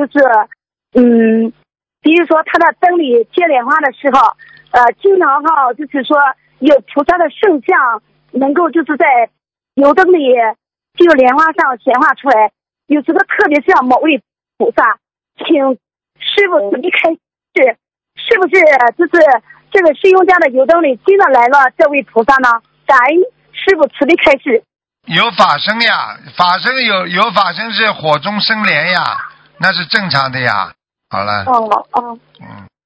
就是比如说他的灯里接莲花的时候，经常哈就是说有菩萨的圣像能够就是在油灯里就莲花上显化出来，有时候特别像某位菩萨，请师傅一开始是不是就是这个师兄家的油灯里真的来了这位菩萨呢？感恩师傅慈悲开示。 有法身呀，法身有法身是火中生莲呀，那是正常的呀。好了。 哦。